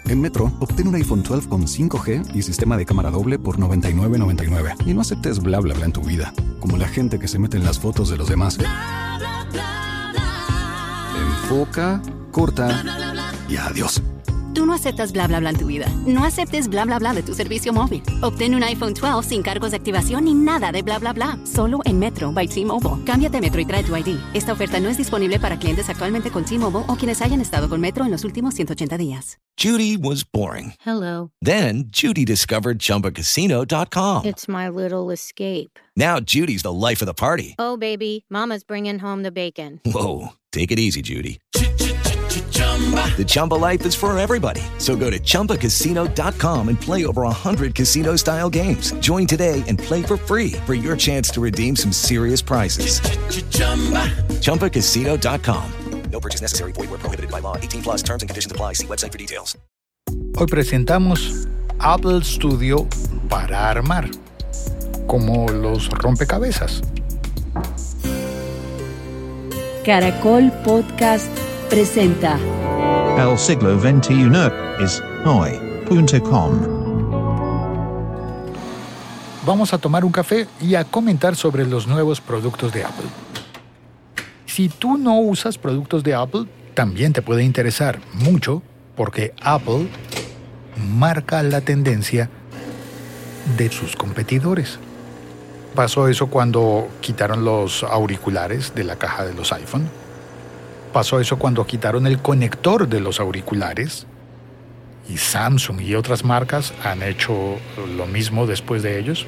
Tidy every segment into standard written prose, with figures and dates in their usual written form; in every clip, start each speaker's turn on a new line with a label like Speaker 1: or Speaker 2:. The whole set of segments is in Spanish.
Speaker 1: En Metro, obtén un iPhone 12 con 5G y sistema de cámara doble por $99.99. Y no aceptes bla bla bla en tu vida, como la gente que se mete en las fotos de los demás.
Speaker 2: Bla, bla, bla, bla.
Speaker 1: Enfoca, corta y adiós.
Speaker 3: Tú no aceptas bla bla bla en tu vida. No aceptes bla bla bla de tu servicio móvil. Obtén un iPhone 12 sin cargos de activación ni nada de bla bla bla. Solo en Metro by T-Mobile. Cámbiate a Metro y trae tu ID. Esta oferta no es disponible para clientes actualmente con T-Mobile o quienes hayan estado con Metro en los últimos 180 días.
Speaker 4: Judy was boring.
Speaker 5: Hello.
Speaker 4: Then Judy discovered ChumbaCasino.com.
Speaker 5: It's my little escape.
Speaker 4: Now Judy's the life of the party.
Speaker 5: Oh, baby, mama's bringing home the bacon.
Speaker 4: Whoa, take it easy, Judy. The Chumba life is for everybody. So go to ChumbaCasino.com and play over 100 casino-style games. Join today and play for free for your chance to redeem some serious prizes. ChumbaCasino.com.
Speaker 6: No purchase necessary. Void where prohibited by law. 18 plus terms and conditions apply. See website for details.
Speaker 7: Hoy presentamos Apple Studio para armar, como los rompecabezas.
Speaker 8: Caracol Podcast presenta
Speaker 9: El siglo XXI es hoy.com.
Speaker 7: Vamos a tomar un café y a comentar sobre los nuevos productos de Apple. Si tú no usas productos de Apple, también te puede interesar mucho porque Apple marca la tendencia de sus competidores. Pasó eso cuando quitaron los auriculares de la caja de los iPhone. Pasó eso cuando quitaron el conector de los auriculares. Y Samsung y otras marcas han hecho lo mismo después de ellos.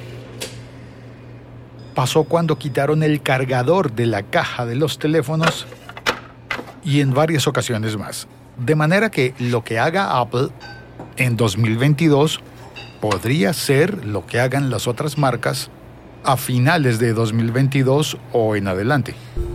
Speaker 7: Pasó cuando quitaron el cargador de la caja de los teléfonos. Y en varias ocasiones más. De manera que lo que haga Apple en 2022 podría ser lo que hagan las otras marcas a finales de 2022 o en adelante.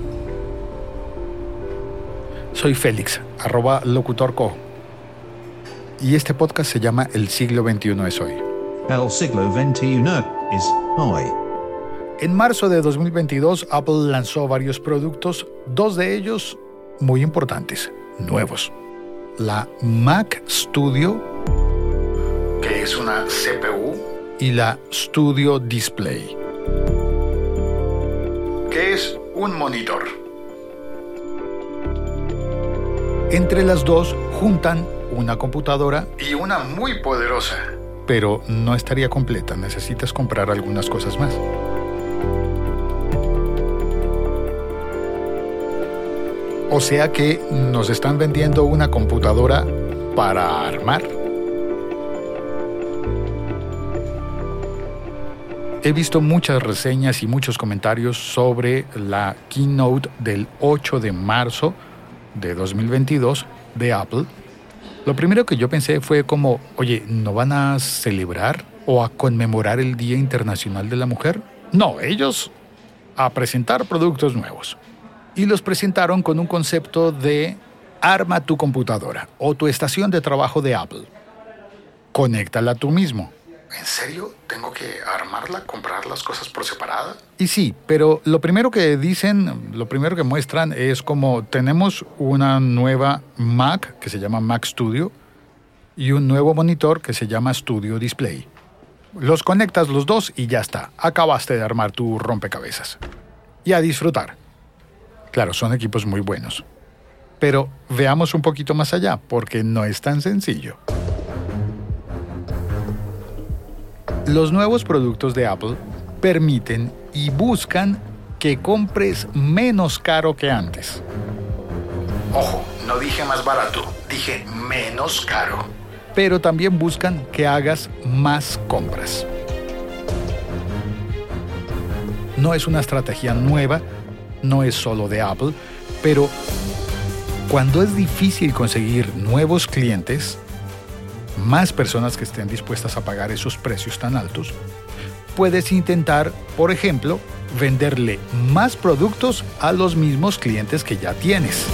Speaker 7: Soy Félix, @locutorco. Y este podcast se llama El siglo XXI es hoy.
Speaker 9: El siglo XXI es hoy.
Speaker 7: En marzo de 2022, Apple lanzó varios productos, dos de ellos muy importantes, nuevos. La Mac Studio, que es una CPU, y la Studio Display, que es un monitor. Entre las dos juntan una computadora y una muy poderosa, pero no estaría completa, necesitas comprar algunas cosas más. O sea que nos están vendiendo una computadora para armar. He visto muchas reseñas y muchos comentarios sobre la keynote del 8 de marzo de 2022 de Apple. Lo primero que yo pensé fue como, oye, ¿no van a celebrar o a conmemorar el Día Internacional de la Mujer? No, ellos a presentar productos nuevos. Y los presentaron con un concepto de arma tu computadora o tu estación de trabajo de Apple. Conéctala tú mismo. ¿En serio? ¿Tengo que armarla, comprar las cosas por separado? Y sí, pero lo primero que muestran es como tenemos una nueva Mac que se llama Mac Studio y un nuevo monitor que se llama Studio Display. Los conectas los dos y ya está. Acabaste de armar tu rompecabezas. Y a disfrutar. Claro, son equipos muy buenos. Pero veamos un poquito más allá, porque no es tan sencillo. Los nuevos productos de Apple permiten y buscan que compres menos caro que antes. Ojo, no dije más barato, dije menos caro. Pero también buscan que hagas más compras. No es una estrategia nueva, no es solo de Apple, pero cuando es difícil conseguir nuevos clientes, más personas que estén dispuestas a pagar esos precios tan altos, puedes intentar, por ejemplo, venderle más productos a los mismos clientes que ya tienes.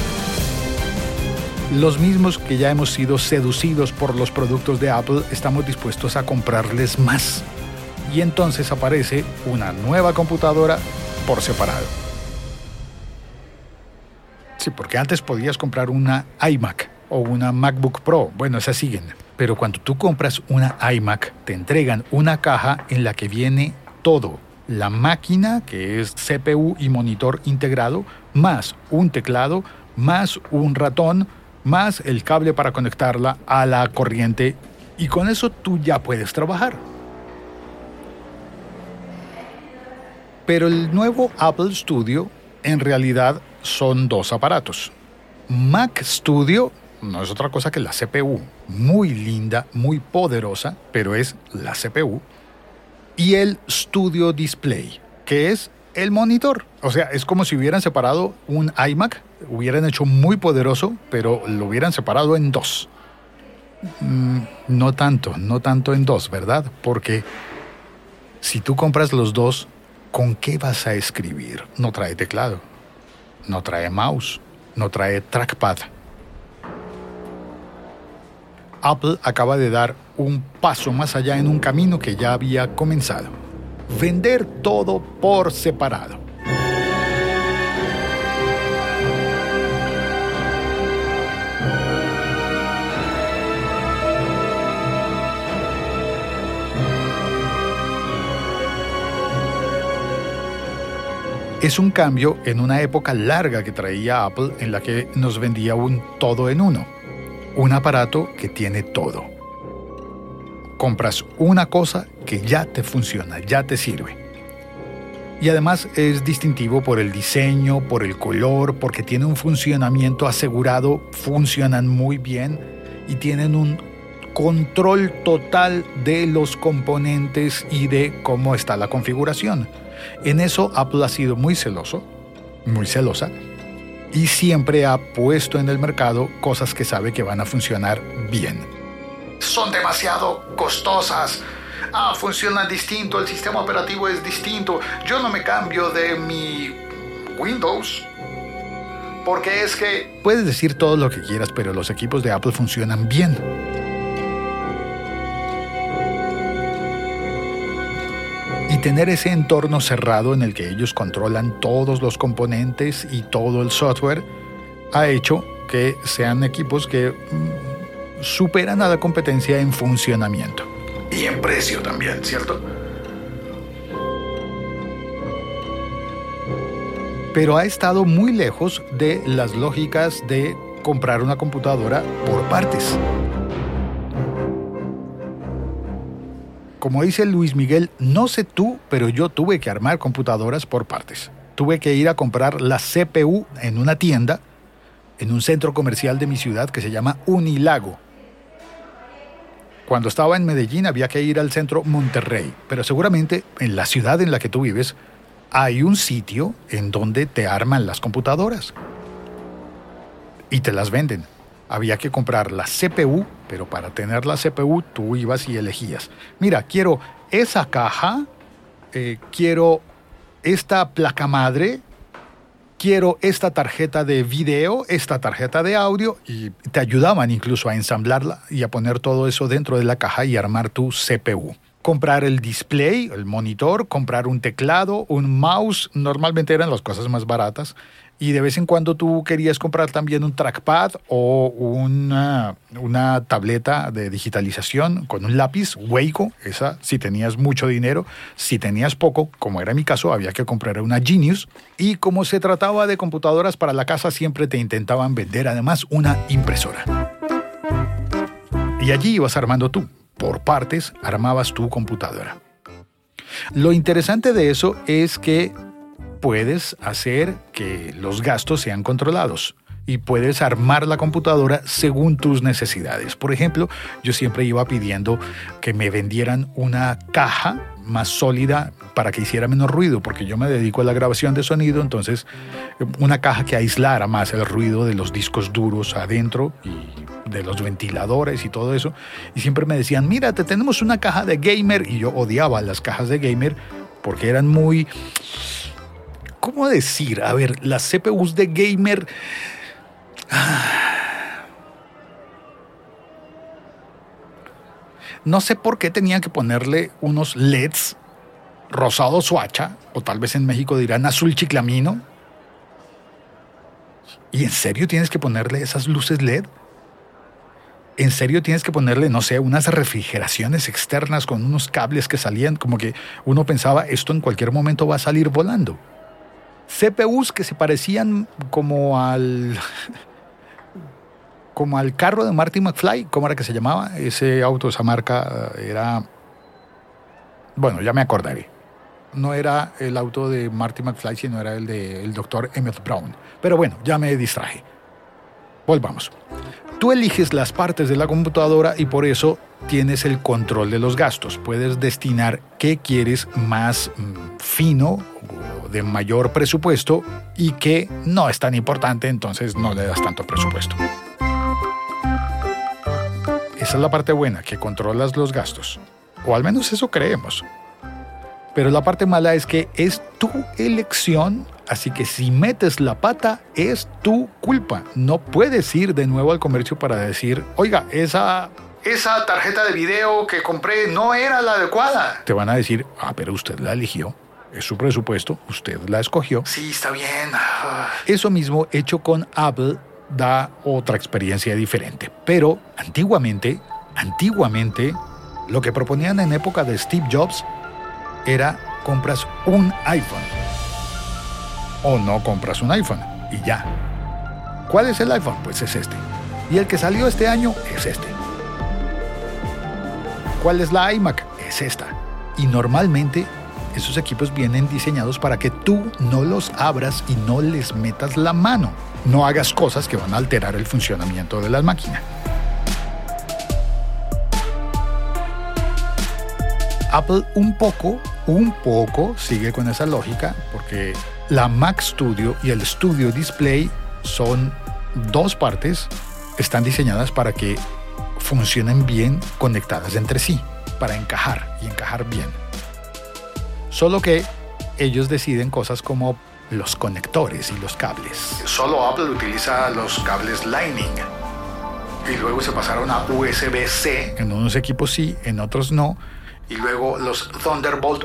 Speaker 7: Los mismos que ya hemos sido seducidos por los productos de Apple, estamos dispuestos a comprarles más. Y entonces aparece una nueva computadora por separado. Sí, porque antes podías comprar una iMac o una MacBook Pro. Bueno, esas siguen. Pero cuando tú compras una iMac, te entregan una caja en la que viene todo. La máquina, que es CPU y monitor integrado, más un teclado, más un ratón, más el cable para conectarla a la corriente. Y con eso tú ya puedes trabajar. Pero el nuevo Apple Studio en realidad son dos aparatos. Mac Studio no es otra cosa que la CPU, muy linda, muy poderosa, pero es la CPU. Y el Studio Display, que es el monitor. O sea, es como si hubieran separado un iMac, hubieran hecho muy poderoso, pero lo hubieran separado en dos. No tanto en dos, ¿verdad? Porque si tú compras los dos, ¿con qué vas a escribir? No trae teclado, no trae mouse, no trae trackpad. Apple acaba de dar un paso más allá en un camino que ya había comenzado. Vender todo por separado. Es un cambio en una época larga que traía Apple en la que nos vendía un todo en uno. Un aparato que tiene todo. Compras una cosa que ya te funciona, ya te sirve. Y además es distintivo por el diseño, por el color, porque tiene un funcionamiento asegurado, funcionan muy bien y tienen un control total de los componentes y de cómo está la configuración. En eso Apple ha sido muy celosa, y siempre ha puesto en el mercado cosas que sabe que van a funcionar bien. Son demasiado costosas. Funcionan distinto, el sistema operativo es distinto. Yo no me cambio de mi Windows. Porque es que... Puedes decir todo lo que quieras, pero los equipos de Apple funcionan bien. Y tener ese entorno cerrado en el que ellos controlan todos los componentes y todo el software ha hecho que sean equipos que superan a la competencia en funcionamiento. Y en precio también, ¿cierto? Pero ha estado muy lejos de las lógicas de comprar una computadora por partes. Como dice Luis Miguel, no sé tú, pero yo tuve que armar computadoras por partes. Tuve que ir a comprar la CPU en una tienda, en un centro comercial de mi ciudad que se llama Unilago. Cuando estaba en Medellín había que ir al centro Monterrey, pero seguramente en la ciudad en la que tú vives hay un sitio en donde te arman las computadoras y te las venden. Había que comprar la CPU, pero para tener la CPU tú ibas y elegías. Mira, quiero esa caja, quiero esta placa madre, quiero esta tarjeta de video, esta tarjeta de audio, y te ayudaban incluso a ensamblarla y a poner todo eso dentro de la caja y armar tu CPU. Comprar el display, el monitor, comprar un teclado, un mouse, normalmente eran las cosas más baratas. Y de vez en cuando tú querías comprar también un trackpad o una tableta de digitalización con un lápiz Waco, esa si tenías mucho dinero. Si tenías poco, como era mi caso, había que comprar una Genius. Y como se trataba de computadoras para la casa, siempre te intentaban vender además una impresora. Y allí ibas armando tú. Por partes armabas tu computadora. Lo interesante de eso es que puedes hacer que los gastos sean controlados y puedes armar la computadora según tus necesidades. Por ejemplo, yo siempre iba pidiendo que me vendieran una caja más sólida para que hiciera menos ruido, porque yo me dedico a la grabación de sonido, entonces una caja que aislara más el ruido de los discos duros adentro y de los ventiladores y todo eso. Y siempre me decían, mira, te tenemos una caja de gamer, y yo odiaba las cajas de gamer porque eran muy... ¿Cómo decir? A ver, las CPUs de gamer... No sé por qué tenían que ponerle unos LEDs rosado suacha, o tal vez en México dirán azul chiclamino. ¿Y en serio tienes que ponerle esas luces LED? en serio tienes que ponerle, no sé, unas refrigeraciones externas con unos cables que salían, como que uno pensaba, esto en cualquier momento va a salir volando. CPUs que se parecían como al carro de Marty McFly. ¿Cómo era que se llamaba? Ese auto, esa marca era... Bueno, ya me acordaré. No era el auto de Marty McFly, sino era el del Dr. Emmett Brown. Pero bueno, ya me distraje. Volvamos. Tú eliges las partes de la computadora y por eso tienes el control de los gastos. Puedes destinar qué quieres más fino, de mayor presupuesto, y qué no es tan importante, entonces no le das tanto presupuesto. Esa es la parte buena, que controlas los gastos. O al menos eso creemos. Pero la parte mala es que es tu elección, así que si metes la pata, es tu culpa. No puedes ir de nuevo al comercio para decir, oiga, esa tarjeta de video que compré no era la adecuada. Te van a decir, pero usted la eligió, es su presupuesto, usted la escogió. Sí, está bien. Eso mismo hecho con Apple da otra experiencia diferente. Pero antiguamente, lo que proponían en época de Steve Jobs era compras un iPhone o no compras un iPhone y ya. ¿Cuál es el iPhone? Pues es este. Y el que salió este año es este. ¿Cuál es la iMac? Es esta. Y normalmente esos equipos vienen diseñados para que tú no los abras y no les metas la mano. No hagas cosas que van a alterar el funcionamiento de la máquina. Apple un poco sigue con esa lógica, porque la Mac Studio y el Studio Display son dos partes, están diseñadas para que funcionen bien conectadas entre sí, para encajar y encajar bien. Solo que ellos deciden cosas como los conectores y los cables. Solo Apple utiliza los cables Lightning. Y luego se pasaron a USB-C. En unos equipos sí, en otros no. Y luego los Thunderbolt.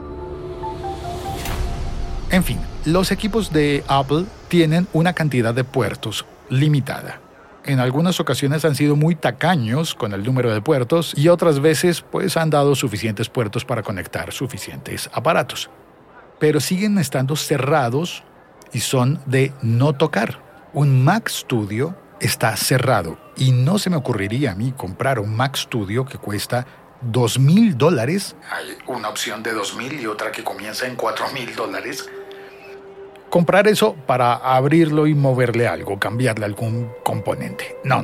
Speaker 7: En fin, los equipos de Apple tienen una cantidad de puertos limitada. En algunas ocasiones han sido muy tacaños con el número de puertos y otras veces pues han dado suficientes puertos para conectar suficientes aparatos. Pero siguen estando cerrados y son de no tocar. Un Mac Studio está cerrado y no se me ocurriría a mí comprar un Mac Studio que cuesta $2,000. Hay una opción de $2,000 y otra que comienza en $4,000. Comprar eso para abrirlo y moverle algo, cambiarle algún componente. No.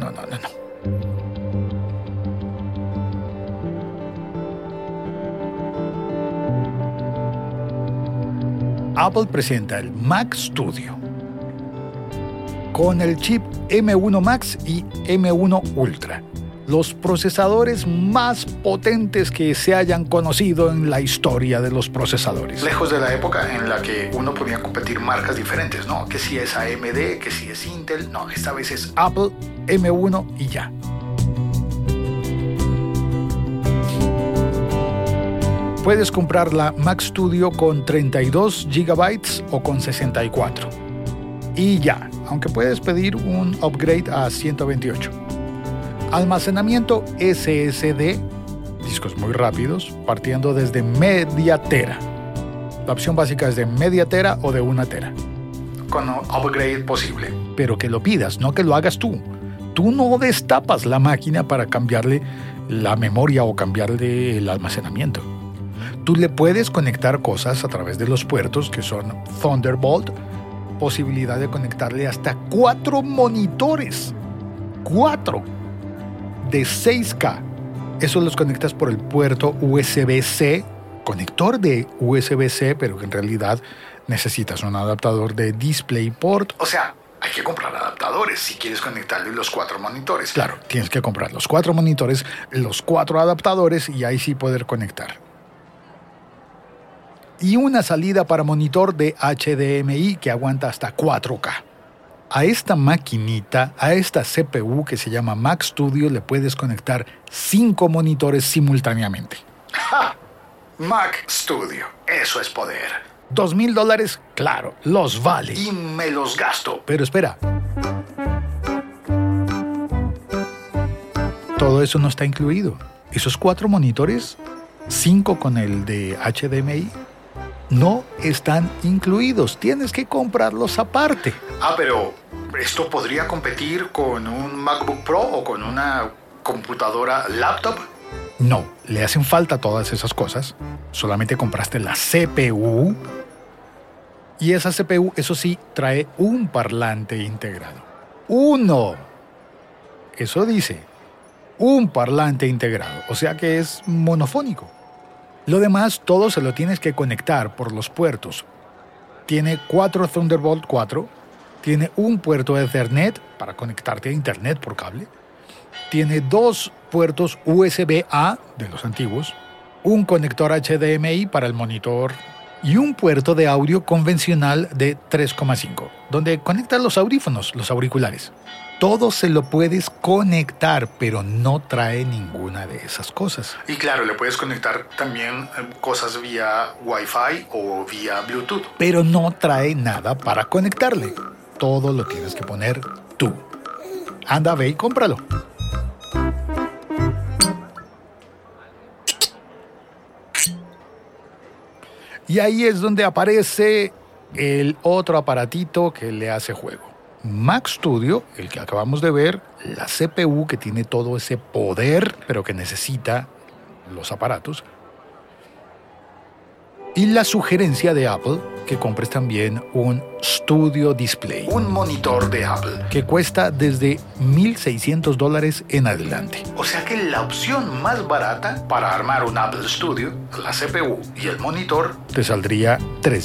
Speaker 7: Apple presenta el Mac Studio con el chip M1 Max y M1 Ultra. Los procesadores más potentes que se hayan conocido en la historia de los procesadores. Lejos de la época en la que uno podía competir marcas diferentes, ¿no? Que si es AMD, que si es Intel. No, esta vez es Apple, M1 y ya. Puedes comprar la Mac Studio con 32 GB o con 64. Y ya, aunque puedes pedir un upgrade a 128. Almacenamiento SSD, discos muy rápidos, partiendo desde media tera. La opción básica es de media tera o de 1 tera. Con un upgrade posible. Pero que lo pidas, no que lo hagas tú. Tú no destapas la máquina para cambiarle la memoria o cambiarle el almacenamiento. Tú le puedes conectar cosas a través de los puertos que son Thunderbolt, posibilidad de conectarle hasta 4 monitores. 4 de 6K. Eso los conectas por el puerto USB-C, conector de USB-C, pero que en realidad necesitas un adaptador de DisplayPort. O sea, hay que comprar adaptadores si quieres conectarle los 4 monitores. Claro, tienes que comprar los 4 monitores, los 4 adaptadores y ahí sí poder conectar. Y una salida para monitor de HDMI que aguanta hasta 4K. A esta maquinita, a esta CPU que se llama Mac Studio, le puedes conectar 5 monitores simultáneamente. ¡Ja! Mac Studio, eso es poder. $2,000, claro, los vale. Y me los gasto. Pero espera. Todo eso no está incluido. Esos 4 monitores, 5 con el de HDMI, no están incluidos. Tienes que comprarlos aparte. Pero ¿esto podría competir con un MacBook Pro o con una computadora laptop? No, le hacen falta todas esas cosas. Solamente compraste la CPU. Y esa CPU, eso sí, trae un parlante integrado. ¡Uno! Eso dice, un parlante integrado. O sea que es monofónico. Lo demás, todo se lo tienes que conectar por los puertos. Tiene 4 Thunderbolt 4. Tiene un puerto Ethernet para conectarte a internet por cable. Tiene 2 puertos USB-A de los antiguos. Un conector HDMI para el monitor y un puerto de audio convencional de 3,5, donde conectas los audífonos, los auriculares. Todo se lo puedes conectar, pero no trae ninguna de esas cosas. Y claro, le puedes conectar también cosas vía Wi-Fi o vía Bluetooth. Pero no trae nada para conectarle. Todo lo tienes que poner tú. Anda, ve y cómpralo. Y ahí es donde aparece el otro aparatito que le hace juego. Mac Studio, el que acabamos de ver, la CPU que tiene todo ese poder, pero que necesita los aparatos. Y la sugerencia de Apple, que compres también un Studio Display, un monitor de Apple, que cuesta desde $1,600 en adelante. O sea que la opción más barata para armar un Apple Studio, la CPU y el monitor, te saldría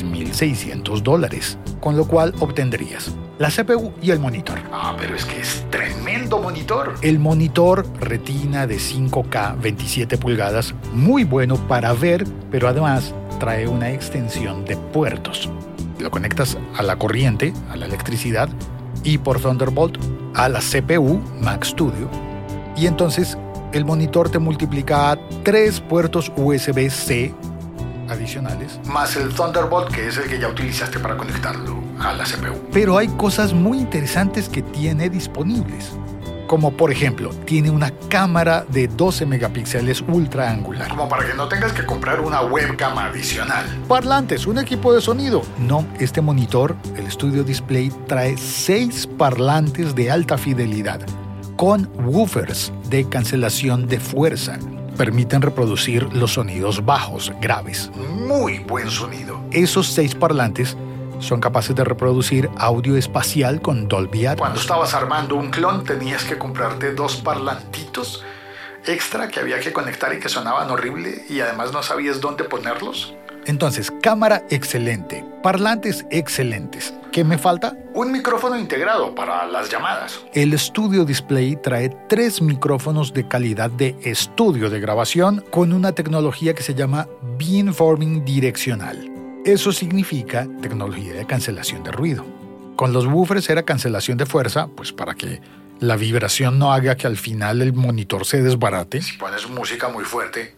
Speaker 7: $3,600, con lo cual obtendrías la CPU y el monitor. Pero es que es tremendo monitor. El monitor Retina de 5K 27 pulgadas, muy bueno para ver, pero además trae una extensión de puertos. Lo conectas a la corriente, a la electricidad, y por Thunderbolt a la CPU Mac Studio. Y entonces el monitor te multiplica 3 puertos USB-C adicionales, más el Thunderbolt, que es el que ya utilizaste para conectarlo a la CPU. Pero hay cosas muy interesantes que tiene disponibles. Como por ejemplo, tiene una cámara de 12 megapíxeles ultra angular. Como para que no tengas que comprar una webcam adicional. Parlantes, un equipo de sonido. No, este monitor, el Studio Display, trae 6 parlantes de alta fidelidad, con woofers de cancelación de fuerza. Permiten reproducir los sonidos bajos, graves. Muy buen sonido. Esos 6 parlantes son capaces de reproducir audio espacial con Dolby Atmos. Cuando estabas armando un clon tenías que comprarte 2 parlantitos extra que había que conectar y que sonaban horrible y además no sabías dónde ponerlos. Entonces, cámara excelente, parlantes excelentes. ¿Qué me falta? Un micrófono integrado para las llamadas. El Studio Display trae 3 micrófonos de calidad de estudio de grabación con una tecnología que se llama beamforming direccional. Eso significa tecnología de cancelación de ruido. Con los woofers era cancelación de fuerza, pues para que la vibración no haga que al final el monitor se desbarate. Si pones música muy fuerte,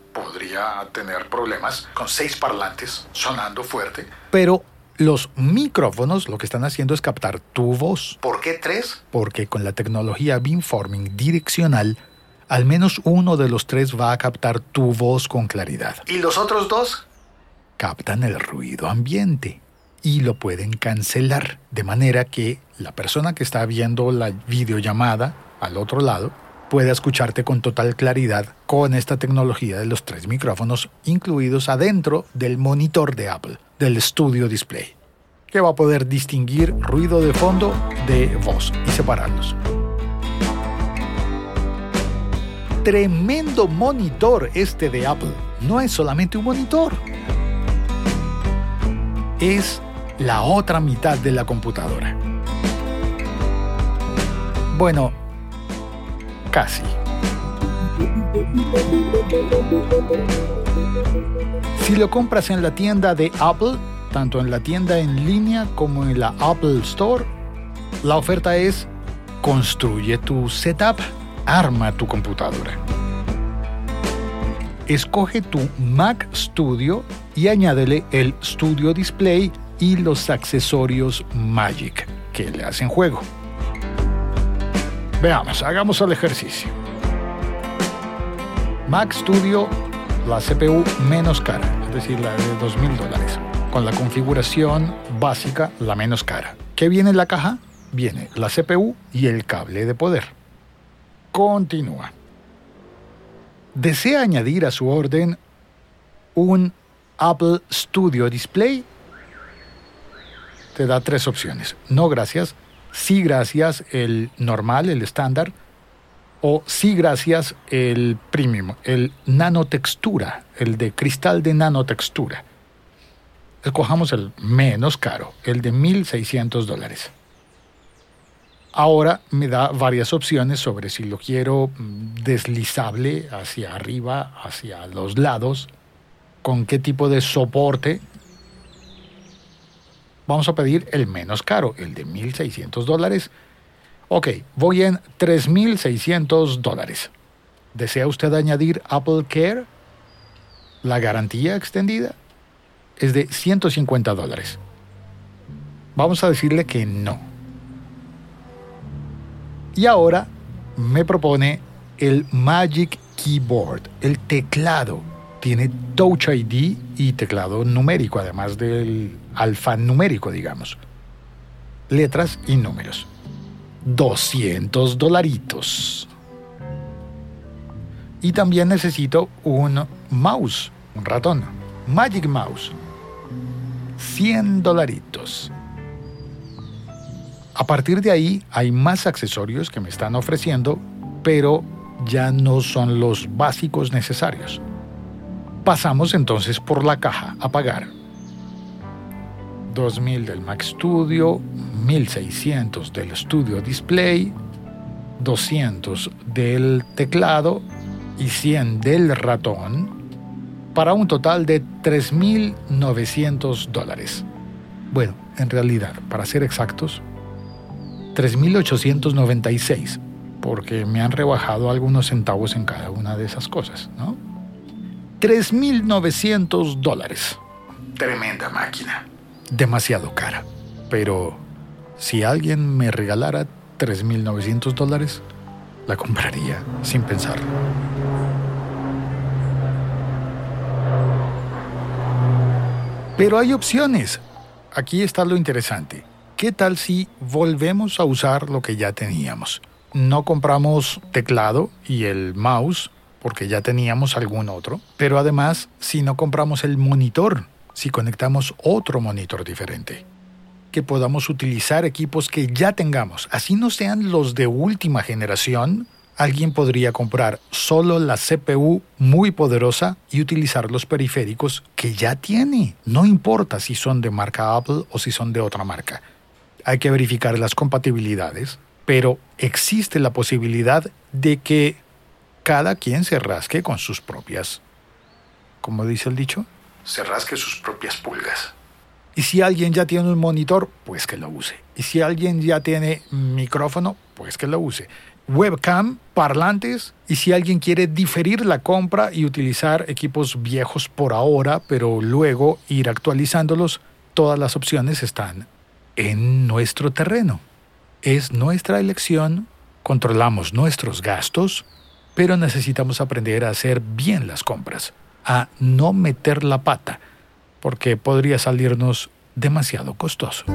Speaker 7: podría tener problemas con 6 parlantes sonando fuerte. Pero los micrófonos lo que están haciendo es captar tu voz. ¿Por qué 3? Porque con la tecnología beamforming direccional, al menos uno de los 3 va a captar tu voz con claridad. ¿Y los otros 2? Captan el ruido ambiente y lo pueden cancelar, de manera que la persona que está viendo la videollamada al otro lado pueda escucharte con total claridad con esta tecnología de los 3 micrófonos incluidos adentro del monitor de Apple, del Studio Display, que va a poder distinguir ruido de fondo de voz y separarlos. Tremendo monitor este de Apple. No es solamente un monitor. Es la otra mitad de la computadora. Bueno, casi. Si lo compras en la tienda de Apple, tanto en la tienda en línea como en la Apple Store, la oferta es: construye tu setup, arma tu computadora. Escoge tu Mac Studio y añádele el Studio Display y los accesorios Magic que le hacen juego. Veamos, hagamos el ejercicio. Mac Studio, la CPU menos cara, es decir, la de $2,000, con la configuración básica, la menos cara. ¿Qué viene en la caja? Viene la CPU y el cable de poder. Continúa. ¿Desea añadir a su orden un Apple Studio Display? Te da 3 opciones. No gracias, sí gracias, el normal, el estándar, o sí gracias, el premium, el nanotextura, el de cristal de nanotextura. Escojamos el menos caro, el de $1,600. Ahora me da varias opciones sobre si lo quiero deslizable hacia arriba, hacia los lados, con qué tipo de soporte. Vamos a pedir el menos caro, el de $1,600. Ok, voy en $3,600. ¿Desea usted añadir Apple Care? La garantía extendida es de $150. Vamos a decirle que no. Y ahora me propone el Magic Keyboard, el teclado. Tiene Touch ID y teclado numérico, además del alfanumérico, digamos. Letras y números. $200. Y también necesito un mouse, un ratón. Magic Mouse. $100. A partir de ahí hay más accesorios que me están ofreciendo, pero ya no son los básicos necesarios. Pasamos entonces por la caja a pagar. $2,000 del Mac Studio, $1,600 del Studio Display, $200 del teclado y $100 del ratón, para un total de $3,900. Bueno, en realidad, para ser exactos, $3,896, porque me han rebajado algunos centavos en cada una de esas cosas, ¿no? $3,900. Tremenda máquina. Demasiado cara. Pero si alguien me regalara $3,900, la compraría sin pensarlo. Pero hay opciones. Aquí está lo interesante. ¿Qué tal si volvemos a usar lo que ya teníamos? No compramos teclado y el mouse porque ya teníamos algún otro, pero además si no compramos el monitor, si conectamos otro monitor diferente, que podamos utilizar equipos que ya tengamos, así no sean los de última generación. Alguien podría comprar solo la CPU muy poderosa y utilizar los periféricos que ya tiene. No importa si son de marca Apple o si son de otra marca. Hay que verificar las compatibilidades, pero existe la posibilidad de que cada quien se rasque con sus propias, ¿cómo dice el dicho? Se rasque sus propias pulgas. Y si alguien ya tiene un monitor, pues que lo use. Y si alguien ya tiene micrófono, pues que lo use. Webcam, parlantes, y si alguien quiere diferir la compra y utilizar equipos viejos por ahora, pero luego ir actualizándolos, todas las opciones están en nuestro terreno. Es nuestra elección, controlamos nuestros gastos, pero necesitamos aprender a hacer bien las compras, a no meter la pata, porque podría salirnos demasiado costoso.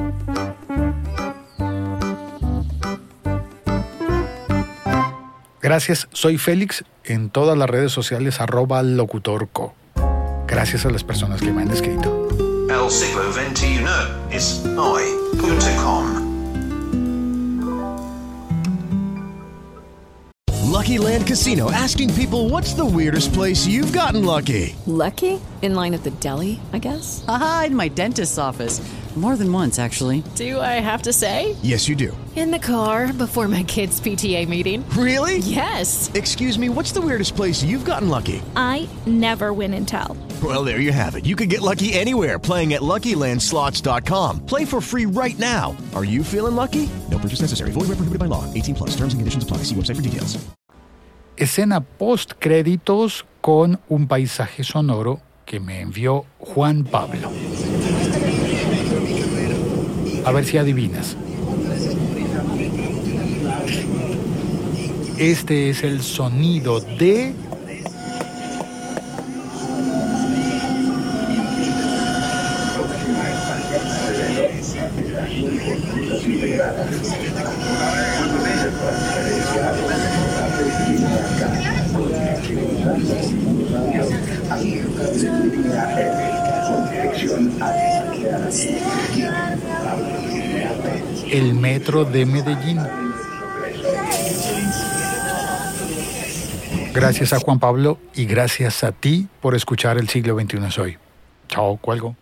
Speaker 7: Gracias, soy Félix, en todas las redes sociales @locutorco. Gracias a las personas que me han escrito.
Speaker 9: El siglo XXI es hoy.com.
Speaker 10: Lucky Land Casino, asking people, what's the weirdest place you've gotten lucky?
Speaker 11: Lucky? In line at the deli, I guess?
Speaker 12: Aha, in my dentist's office. More than once, actually.
Speaker 11: Do I have to say?
Speaker 10: Yes, you do.
Speaker 11: In the car before my kids' PTA meeting.
Speaker 10: Really?
Speaker 11: Yes.
Speaker 10: Excuse me, what's the weirdest place you've gotten lucky?
Speaker 13: I never win and tell.
Speaker 10: Well, there you have it. You can get lucky anywhere, playing at LuckyLandSlots.com. Play for free right now. Are you feeling lucky? No purchase necessary. Void where prohibited by law. 18+. Terms and conditions apply. See website for details.
Speaker 7: Escena post créditos con un paisaje sonoro que me envió Juan Pablo. A ver si adivinas. Este es el sonido de El metro de Medellín. Gracias a Juan Pablo y gracias a ti por escuchar El Siglo XXI es Hoy. Chao, cuelgo.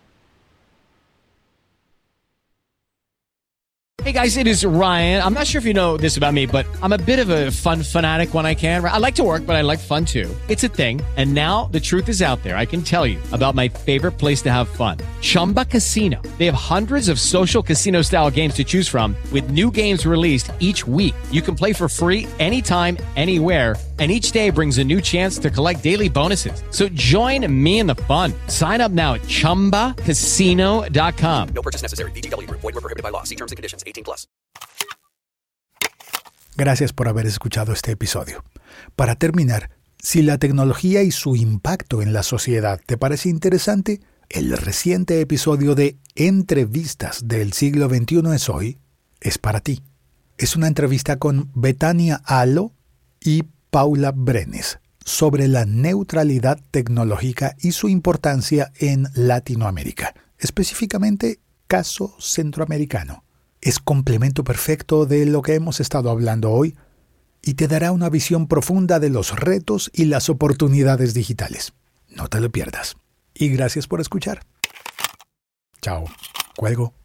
Speaker 14: Hey guys, it is Ryan. I'm not sure if you know this about me, but I'm a bit of a fun fanatic when I can. I like to work, but I like fun too. It's a thing. And now the truth is out there. I can tell you about my favorite place to have fun. Chumba Casino. They have hundreds of social casino style games to choose from with new games released each week. You can play for free anytime, anywhere. And each day brings a new chance to collect daily bonuses. So join me in the fun. Sign up now at ChumbaCasino.com.
Speaker 6: No purchase necessary. VGW Group. Void where prohibited by law. See terms and conditions. 18+.
Speaker 7: Gracias por haber escuchado este episodio. Para terminar, si la tecnología y su impacto en la sociedad te parece interesante, el reciente episodio de Entrevistas del Siglo XXI es Hoy es para ti. Es una entrevista con Betania Alo y Paula Brenes sobre la neutralidad tecnológica y su importancia en Latinoamérica, específicamente caso centroamericano. Es complemento perfecto de lo que hemos estado hablando hoy y te dará una visión profunda de los retos y las oportunidades digitales. No te lo pierdas. Y gracias por escuchar. Chao. Cuelgo.